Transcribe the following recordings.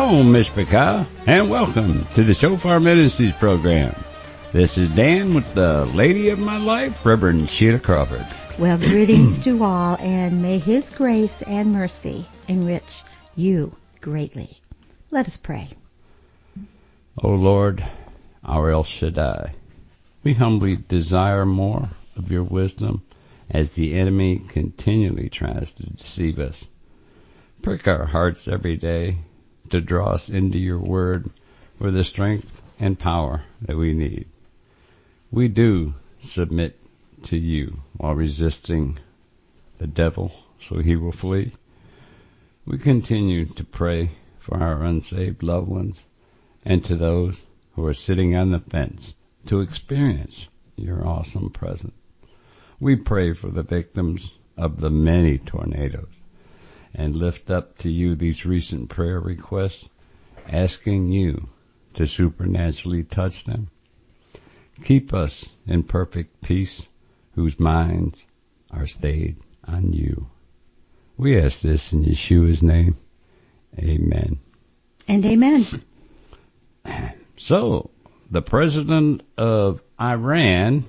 Shalom, Mishpachah, and welcome to the Shofar Ministries program. This is Dan with the lady of my life, Reverend Sheila Crawford. Well, greetings to all, and may His grace and mercy enrich you greatly. Let us pray. O Lord, our El Shaddai, we humbly desire more of your wisdom as the enemy continually tries to deceive us. Prick our hearts every day to draw us into your word for the strength and power that we need. We do submit to you while resisting the devil so he will flee. We continue to pray for our unsaved loved ones and to those who are sitting on the fence to experience your awesome presence. We pray for the victims of the many tornadoes and lift up to you these recent prayer requests, asking you to supernaturally touch them. Keep us in perfect peace, whose minds are stayed on you. We ask this in Yeshua's name. Amen. And amen. So, the president of Iran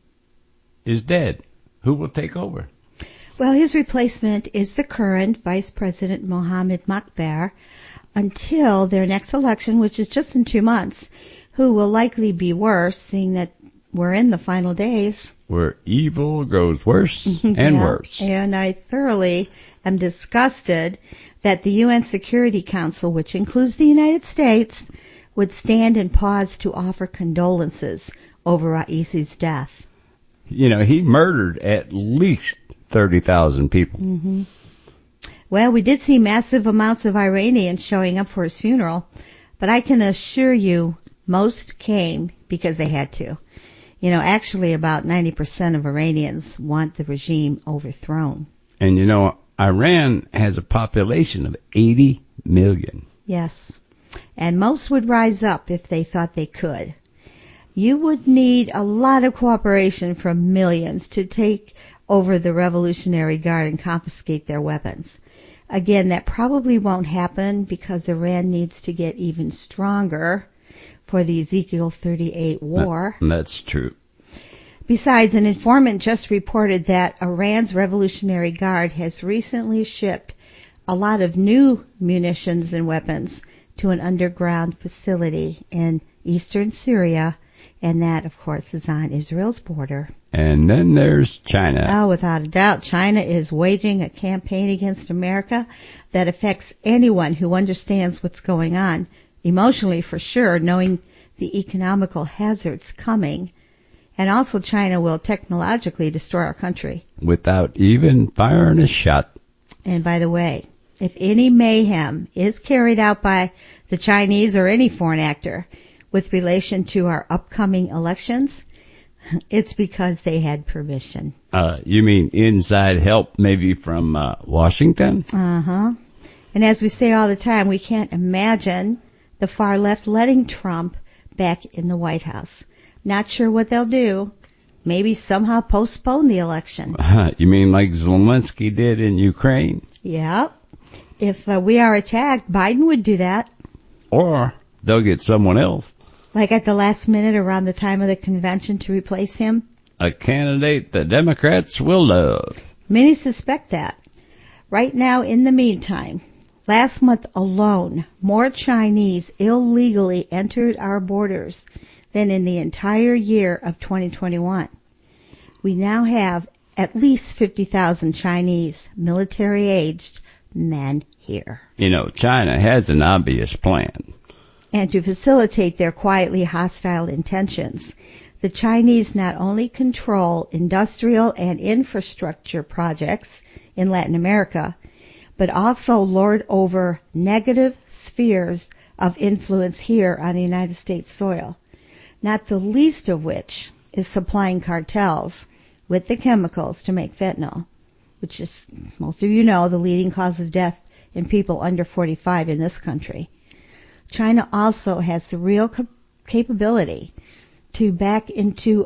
is dead. Who will take over? Well, his replacement is the current Vice President Mohammed Mokbar until their next election, which is just in 2 months, who will likely be worse, seeing that we're in the final days. Where evil grows worse and worse. And I thoroughly am disgusted that the UN Security Council, which includes the United States, would stand and pause to offer condolences over Raisi's death. You know, he murdered at least 30,000 people. Mm-hmm. Well, we did see massive amounts of Iranians showing up for his funeral, but I can assure you most came because they had to. You know, actually about 90% of Iranians want the regime overthrown. And you know, Iran has a population of 80 million. Yes. And most would rise up if they thought they could. You would need a lot of cooperation from millions to take over the Revolutionary Guard and confiscate their weapons. Again, that probably won't happen because Iran needs to get even stronger for the Ezekiel 38 war. That's true. Besides, an informant just reported that Iran's Revolutionary Guard has recently shipped a lot of new munitions and weapons to an underground facility in eastern Syria, and that, of course, is on Israel's border. And then there's China. Oh, without a doubt, China is waging a campaign against America that affects anyone who understands what's going on, emotionally for sure, knowing the economical hazards coming. And also China will technologically destroy our country. Without even firing a shot. And by the way, if any mayhem is carried out by the Chinese or any foreign actor with relation to our upcoming elections, it's because they had permission. You mean inside help maybe from Washington? Uh-huh. And as we say all the time, we can't imagine the far left letting Trump back in the White House. Not sure what they'll do. Maybe somehow postpone the election. You mean like Zelensky did in Ukraine? Yep. If we are attacked, Biden would do that. Or they'll get someone else. Like at the last minute around the time of the convention to replace him? A candidate the Democrats will love. Many suspect that. Right now, in the meantime, last month alone, more Chinese illegally entered our borders than in the entire year of 2021. We now have at least 50,000 Chinese military-aged men here. You know, China has an obvious plan. And to facilitate their quietly hostile intentions, the Chinese not only control industrial and infrastructure projects in Latin America, but also lord over negative spheres of influence here on the United States soil, not the least of which is supplying cartels with the chemicals to make fentanyl, which is, most of you know, the leading cause of death in people under 45 in this country. China also has the real capability to hack into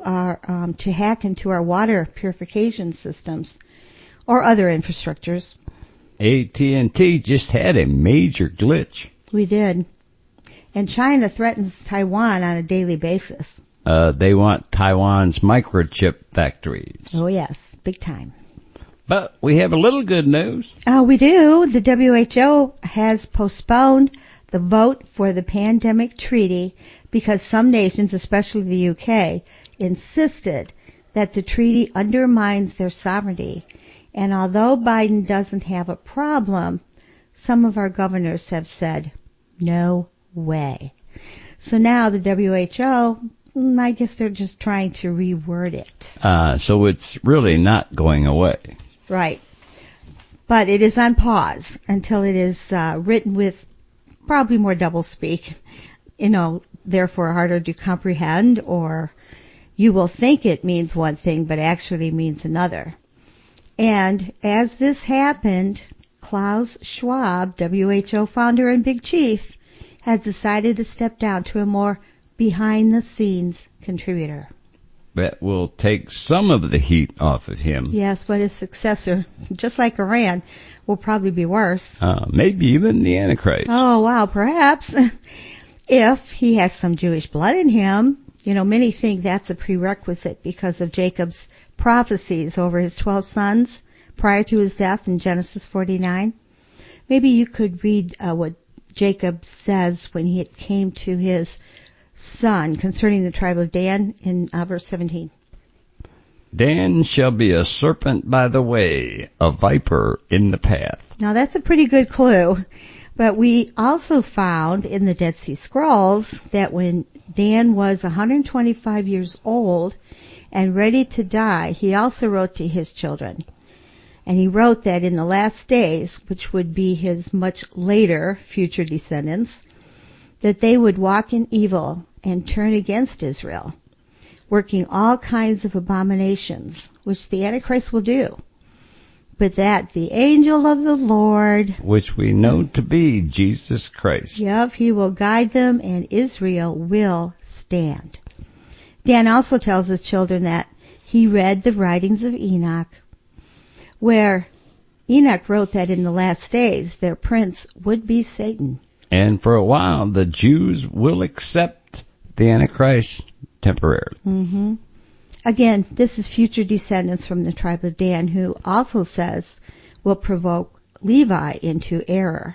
our water purification systems or other infrastructures. AT&T just had a major glitch. We did. And China threatens Taiwan on a daily basis. They want Taiwan's microchip factories. Oh, yes, big time. But we have a little good news. Oh, we do. The WHO has postponed the vote for the pandemic treaty because some nations, especially the UK, insisted that the treaty undermines their sovereignty. And although Biden doesn't have a problem, some of our governors have said, no way. So now the WHO, I guess they're just trying to reword it. So it's really not going away. Right. But it is on pause until it is written with probably more doublespeak, therefore harder to comprehend, or you will think it means one thing but actually means another. And as this happened, Klaus Schwab, WHO founder and big chief, has decided to step down to a more behind-the-scenes contributor. That will take some of the heat off of him. Yes, but his successor, just like Iran, will probably be worse. Maybe even the Antichrist. Oh, wow, perhaps. If he has some Jewish blood in him. Many think that's a prerequisite because of Jacob's prophecies over his 12 sons prior to his death in Genesis 49. Maybe you could read what Jacob says when he came to his son concerning the tribe of Dan in verse 17. Dan shall be a serpent by the way, a viper in the path. Now that's a pretty good clue. But we also found in the Dead Sea Scrolls that when Dan was 125 years old and ready to die, he also wrote to his children. And he wrote that in the last days, which would be his much later future descendants, that they would walk in evil and turn against Israel, working all kinds of abominations, which the Antichrist will do. But that the angel of the Lord, which we know to be Jesus Christ. Yep, he will guide them and Israel will stand. Dan also tells his children that he read the writings of Enoch, where Enoch wrote that in the last days their prince would be Satan. And for a while the Jews will accept the Antichrist temporarily. Mm-hmm. Again, this is future descendants from the tribe of Dan who also says will provoke Levi into error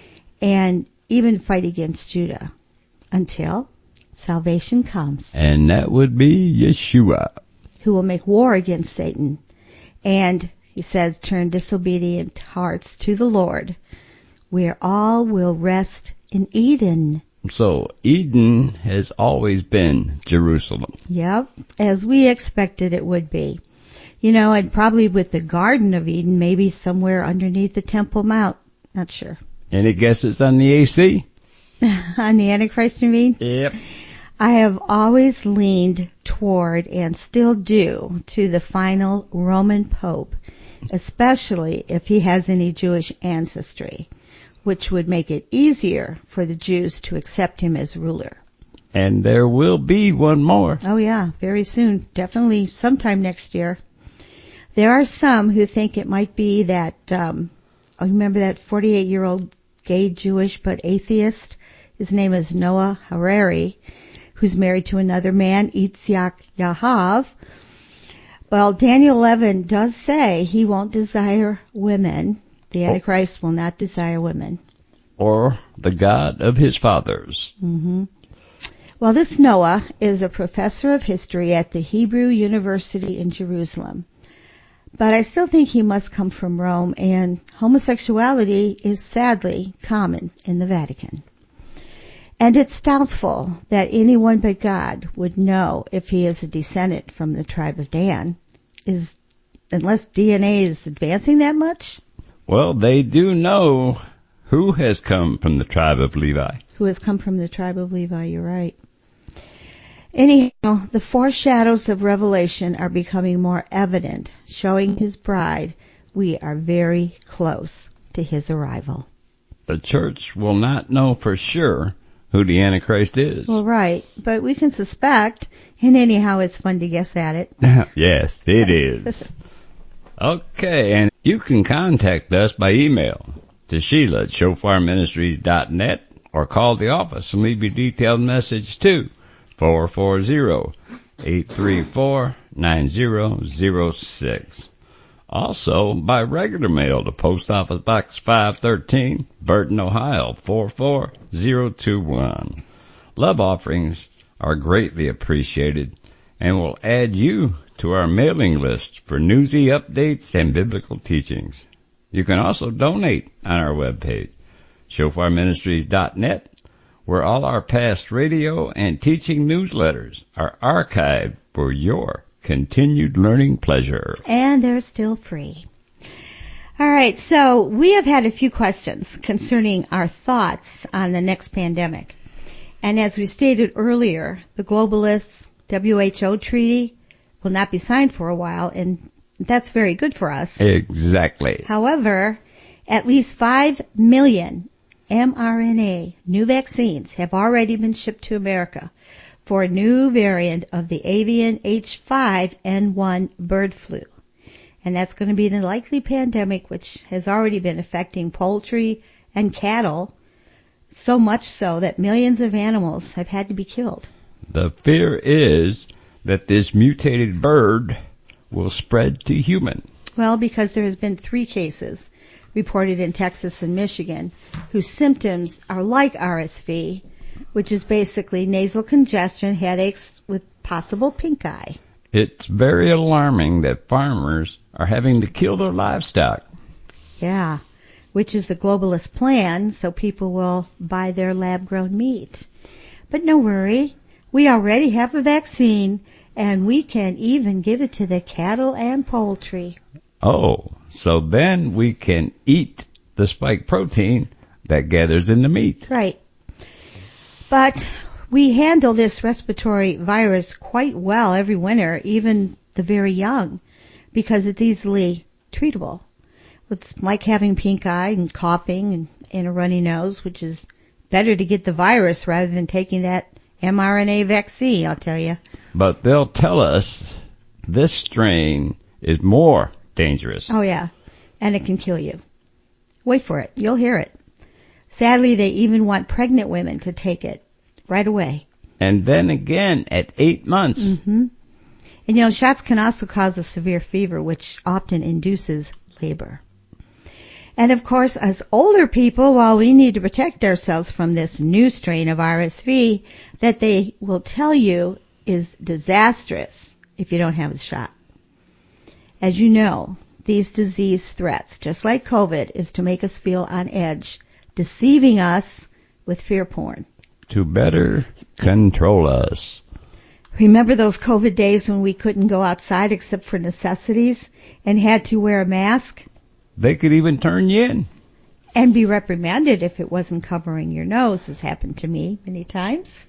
and even fight against Judah until salvation comes. And that would be Yeshua, who will make war against Satan. And he says, turn disobedient hearts to the Lord, where all will rest in Eden. So Eden has always been Jerusalem. Yep, as we expected it would be. And probably with the Garden of Eden, maybe somewhere underneath the Temple Mount. Not sure. Any guesses on the AC? On the Antichrist, you mean? Yep. I have always leaned toward, and still do, to the final Roman Pope, especially if he has any Jewish ancestry, which would make it easier for the Jews to accept him as ruler. And there will be one more. Oh yeah, very soon. Definitely sometime next year. There are some who think it might be that, remember that 48-year-old gay Jewish but atheist? His name is Noah Harari, who's married to another man, Yitzhak Yahav. Well, Daniel 11 does say he won't desire women. The Antichrist will not desire women. Or the God of his fathers. Mm-hmm. Well, this Noah is a professor of history at the Hebrew University in Jerusalem. But I still think he must come from Rome, and homosexuality is sadly common in the Vatican. And it's doubtful that anyone but God would know if he is a descendant from the tribe of Dan, unless DNA is advancing that much. Well, they do know who has come from the tribe of Levi. Who has come from the tribe of Levi, you're right. Anyhow, the foreshadows of Revelation are becoming more evident, showing his bride we are very close to his arrival. The church will not know for sure who the Antichrist is. Well, right, but we can suspect, and anyhow, it's fun to guess at it. Yes, it is. Okay, and you can contact us by email to Sheila at shofarministries.net or call the office and leave your detailed message to 440-834-9006. Also, by regular mail to Post Office Box 513, Burton, Ohio 44021. Love offerings are greatly appreciated and will add you to our mailing list for newsy updates and biblical teachings. You can also donate on our webpage, shofarministries.net, where all our past radio and teaching newsletters are archived for your continued learning pleasure. And they're still free. All right, so we have had a few questions concerning our thoughts on the next pandemic. And as we stated earlier, the globalists' WHO treaty will not be signed for a while, and that's very good for us. Exactly. However, at least 5 million mRNA new vaccines have already been shipped to America for a new variant of the avian H5N1 bird flu. And that's going to be the likely pandemic which has already been affecting poultry and cattle, so much so that millions of animals have had to be killed. The fear is that this mutated bird will spread to human. Well, because there has been 3 cases reported in Texas and Michigan whose symptoms are like RSV, which is basically nasal congestion, headaches with possible pink eye. It's very alarming that farmers are having to kill their livestock. Yeah, which is the globalist plan, so people will buy their lab-grown meat. But no worry, we already have a vaccine, and we can even give it to the cattle and poultry. Oh, so then we can eat the spike protein that gathers in the meat. Right. But we handle this respiratory virus quite well every winter, even the very young, because it's easily treatable. It's like having pink eye and coughing and a runny nose, which is better to get the virus rather than taking that mRNA vaccine, I'll tell you. But they'll tell us this strain is more dangerous. Oh, yeah. And it can kill you. Wait for it. You'll hear it. Sadly, they even want pregnant women to take it right away. And then again at 8 months. Mm-hmm. And shots can also cause a severe fever, which often induces labor. And of course, as older people, while we need to protect ourselves from this new strain of RSV that they will tell you is disastrous if you don't have the shot. As you know, these disease threats, just like COVID, is to make us feel on edge, deceiving us with fear porn. To better control us. Remember those COVID days when we couldn't go outside except for necessities and had to wear a mask? They could even turn you in. And be reprimanded if it wasn't covering your nose, has happened to me many times.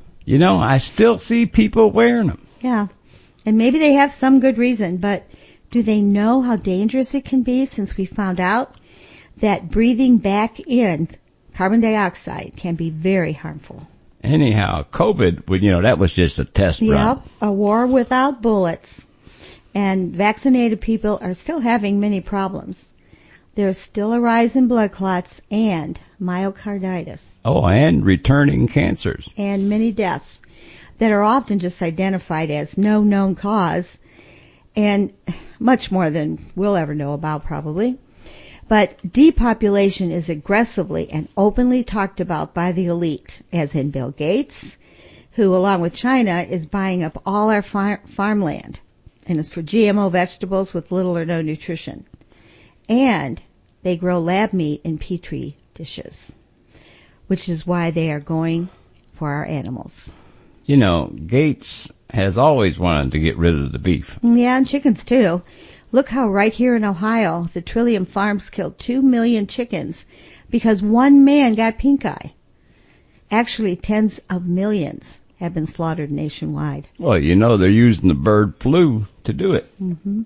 I still see people wearing them. Yeah. And maybe they have some good reason, but do they know how dangerous it can be since we found out that breathing back in carbon dioxide can be very harmful? Anyhow, COVID, that was just a test run. Yep, a war without bullets. And vaccinated people are still having many problems. There's still a rise in blood clots and myocarditis. Oh, and returning cancers. And many deaths that are often just identified as no known cause, and much more than we'll ever know about probably. But depopulation is aggressively and openly talked about by the elite, as in Bill Gates, who along with China is buying up all our farmland, and it's for GMO vegetables with little or no nutrition. And they grow lab meat in petri dishes, which is why they are going for our animals. Gates has always wanted to get rid of the beef. Yeah, and chickens too. Look how right here in Ohio, the Trillium Farms killed 2 million chickens because one man got pink eye. Actually, tens of millions have been slaughtered nationwide. Well, they're using the bird flu to do it. Mm-hmm.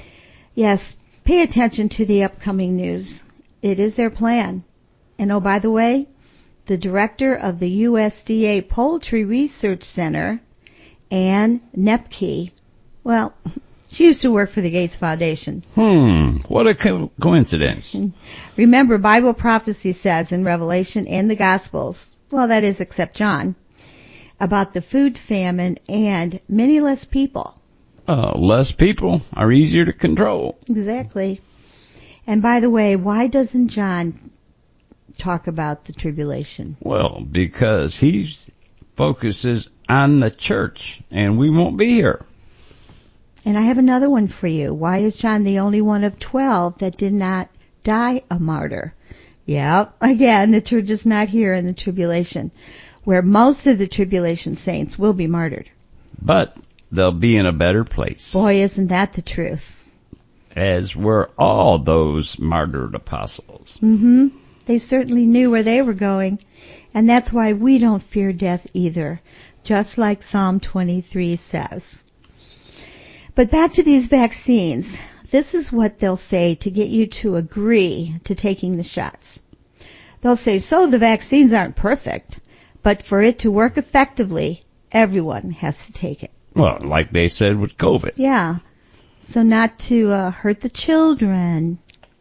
Yes, pay attention to the upcoming news. It is their plan. And oh, by the way, the director of the USDA Poultry Research Center, Ann Nepke, well, She used to work for the Gates Foundation. What a coincidence. Remember, Bible prophecy says in Revelation and the Gospels, well, that is except John, about the food famine and many less people. Less people are easier to control. Exactly. And by the way, why doesn't John talk about the tribulation? Well, because he focuses on the church, and we won't be here. And I have another one for you. Why is John the only one of 12 that did not die a martyr? Yeah, again, the church is not here in the tribulation, where most of the tribulation saints will be martyred. But they'll be in a better place. Boy, isn't that the truth. As were all those martyred apostles. They certainly knew where they were going, and that's why we don't fear death either, just like Psalm 23 says. But back to these vaccines. This is what they'll say to get you to agree to taking the shots. They'll say, so the vaccines aren't perfect, but for it to work effectively, everyone has to take it. Well, like they said with COVID. Yeah. So not to hurt the children.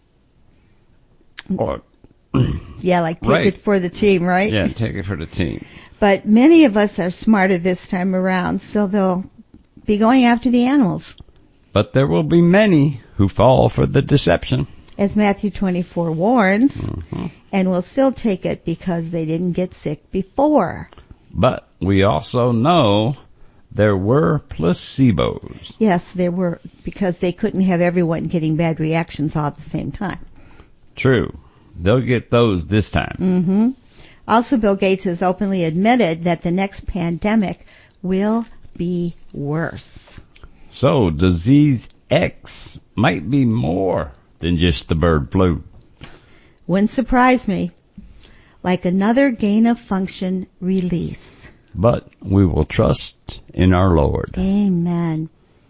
Or, yeah, like take right. it for the team, right? Yeah, take it for the team. But many of us are smarter this time around, so they'll be going after the animals. But there will be many who fall for the deception. As Matthew 24 warns, and will still take it because they didn't get sick before. But we also know there were placebos. Yes, there were, because they couldn't have everyone getting bad reactions all at the same time. True. They'll get those this time. Also, Bill Gates has openly admitted that the next pandemic will be worse. So, disease X might be more than just the bird flu. Wouldn't surprise me. Like another gain-of-function release. But we will trust in our Lord. Amen.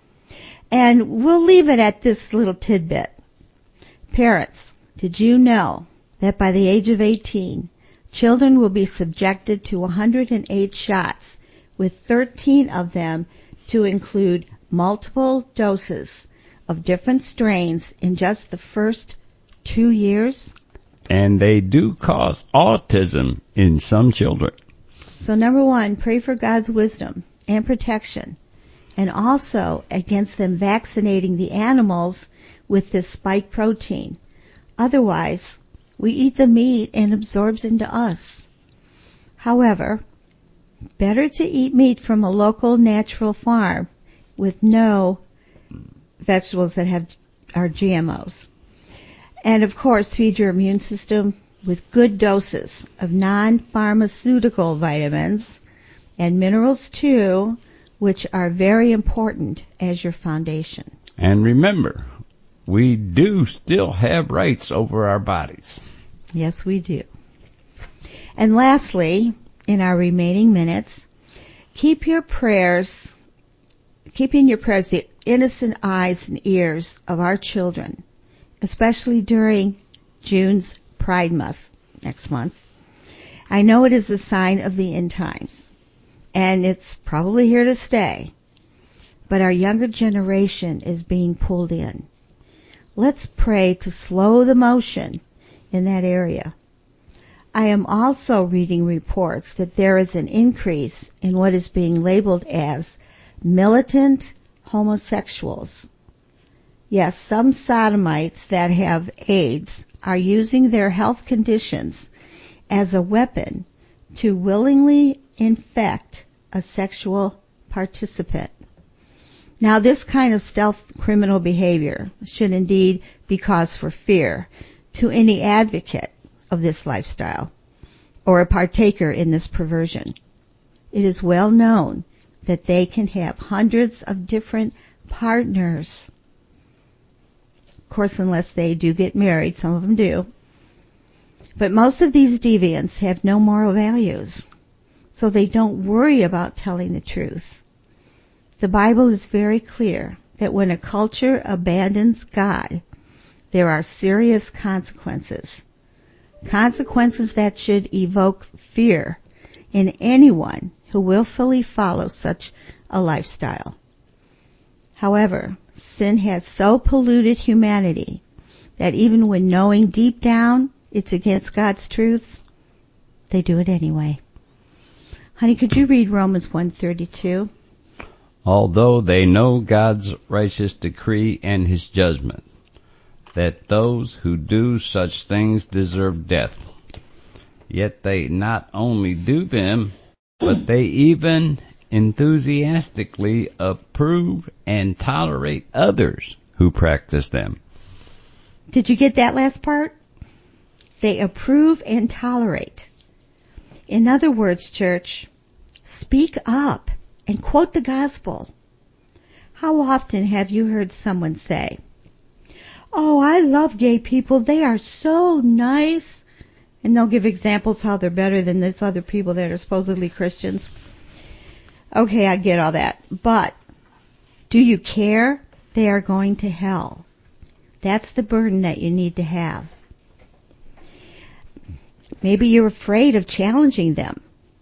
And we'll leave it at this little tidbit. Parents, did you know that by the age of 18, children will be subjected to 108 shots, with 13 of them to include multiple doses of different strains in just the first 2 years? And they do cause autism in some children. So number one, pray for God's wisdom and protection, and also against them vaccinating the animals with this spike protein. Otherwise, we eat the meat and it absorbs into us. However, better to eat meat from a local natural farm with no vegetables that are GMOs. And of course, feed your immune system with good doses of non-pharmaceutical vitamins and minerals too, which are very important as your foundation. And remember, we do still have rights over our bodies. Yes, we do. And lastly, in our remaining minutes, keep in your prayers the innocent eyes and ears of our children, especially during June's Pride Month next month. I know it is a sign of the end times, and it's probably here to stay, but our younger generation is being pulled in. Let's pray to slow the motion in that area. I am also reading reports that there is an increase in what is being labeled as militant homosexuals. Yes, some sodomites that have AIDS are using their health conditions as a weapon to willingly infect a sexual participant. Now, this kind of stealth criminal behavior should indeed be cause for fear to any advocate of this lifestyle or a partaker in this perversion. It is well known that they can have hundreds of different partners. Of course, unless they do get married, some of them do. But most of these deviants have no moral values, so they don't worry about telling the truth. The Bible is very clear that when a culture abandons God, there are serious consequences. Consequences that should evoke fear in anyone who willfully follows such a lifestyle. However, sin has so polluted humanity that even when knowing deep down it's against God's truths, they do it anyway. Honey, could you read Romans 1:32? Although they know God's righteous decree and his judgment, that those who do such things deserve death, yet they not only do them, but they even enthusiastically approve and tolerate others who practice them. Did you get that last part? They approve and tolerate. In other words, church, speak up and quote the gospel. How often have you heard someone say, "Oh, I love gay people. They are so nice." And they'll give examples how they're better than these other people that are supposedly Christians. Okay, I get all that. But do you care? They are going to hell. That's the burden that you need to have. Maybe you're afraid of challenging them.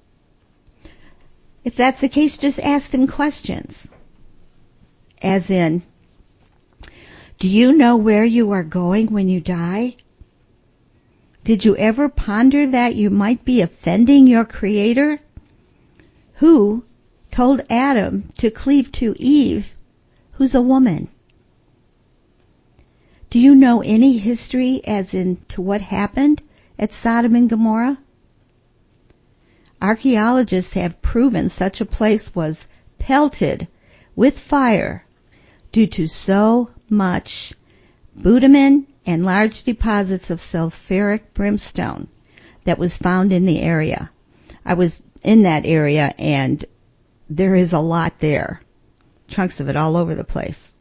If that's the case, just ask them questions. As in, do you know where you are going when you die? Did you ever ponder that you might be offending your Creator, who told Adam to cleave to Eve, who's a woman? Do you know any history as in to what happened at Sodom and Gomorrah? Archaeologists have proven such a place was pelted with fire due to so much bitumen and large deposits of sulfuric brimstone that was found in the area. I was in that area and there is a lot there. Chunks of it all over the place.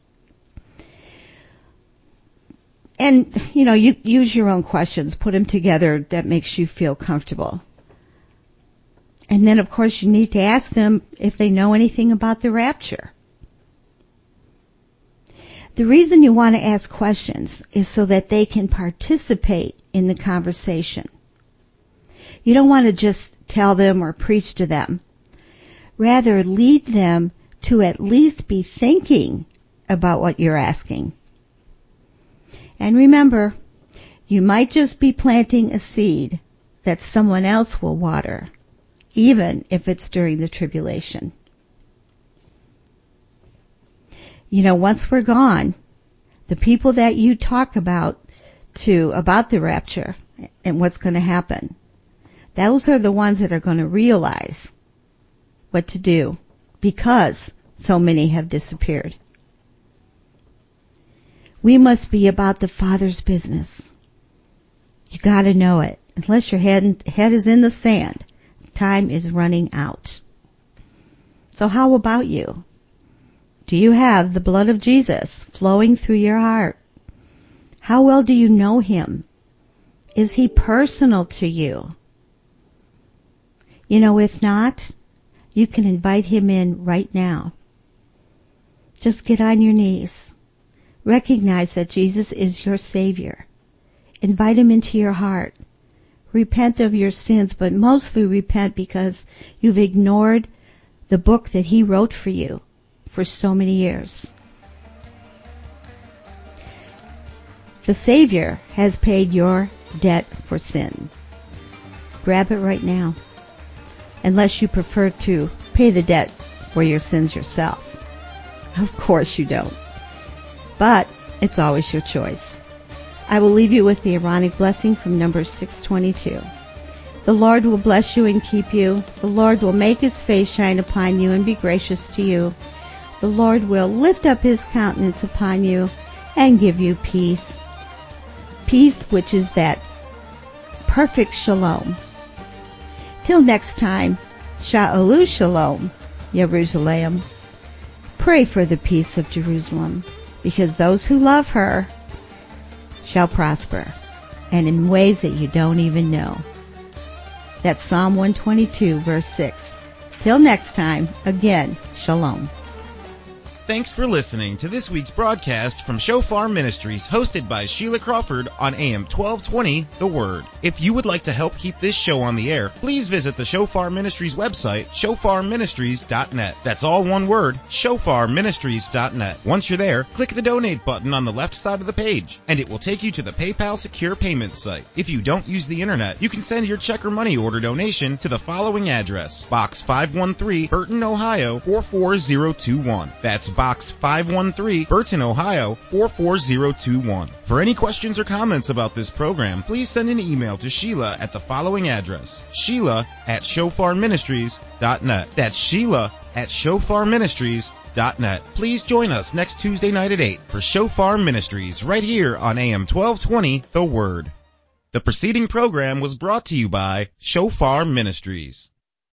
And, you use your own questions, put them together that makes you feel comfortable. And then, of course, you need to ask them if they know anything about the rapture. The reason you want to ask questions is so that they can participate in the conversation. You don't want to just tell them or preach to them. Rather, lead them to at least be thinking about what you're asking. And remember, you might just be planting a seed that someone else will water, even if it's during the tribulation. Once we're gone, the people that you talk about the rapture and what's going to happen, those are the ones that are going to realize what to do because so many have disappeared. We must be about the Father's business. You got to know it. Unless your head is in the sand, time is running out. So how about you? Do you have the blood of Jesus flowing through your heart? How well do you know him? Is he personal to you? If not, you can invite him in right now. Just get on your knees. Recognize that Jesus is your Savior. Invite him into your heart. Repent of your sins, but mostly repent because you've ignored the book that he wrote for you for so many years. The Savior has paid your debt for sin. Grab it right now. Unless you prefer to pay the debt for your sins yourself. Of course you don't. But it's always your choice. I will leave you with the Aaronic blessing from Numbers 6:22. The Lord will bless you and keep you. The Lord will make his face shine upon you and be gracious to you. The Lord will lift up his countenance upon you and give you peace. Peace, which is that perfect shalom. Till next time, Sha'alu Shalom, Jerusalem. Pray for the peace of Jerusalem, because those who love her shall prosper, and in ways that you don't even know. That's Psalm 122, verse 6. Till next time, again, Shalom. Thanks for listening to this week's broadcast from Shofar Ministries, hosted by Sheila Crawford on AM 1220, The Word. If you would like to help keep this show on the air, please visit the Shofar Ministries website, shofarministries.net. That's all one word, shofarministries.net. Once you're there, click the donate button on the left side of the page, and it will take you to the PayPal secure payment site. If you don't use the internet, you can send your check or money order donation to the following address: Box 513, Burton, Ohio 44021. That's Box 513, Burton, Ohio 44021. For any questions or comments about this program, please send an email to Sheila at the following address: Sheila@shofarministries.net. That's Sheila@shofarministries.net. Please join us next Tuesday night at 8 for Shofar Ministries right here on AM 1220, The Word. The preceding program was brought to you by Shofar Ministries.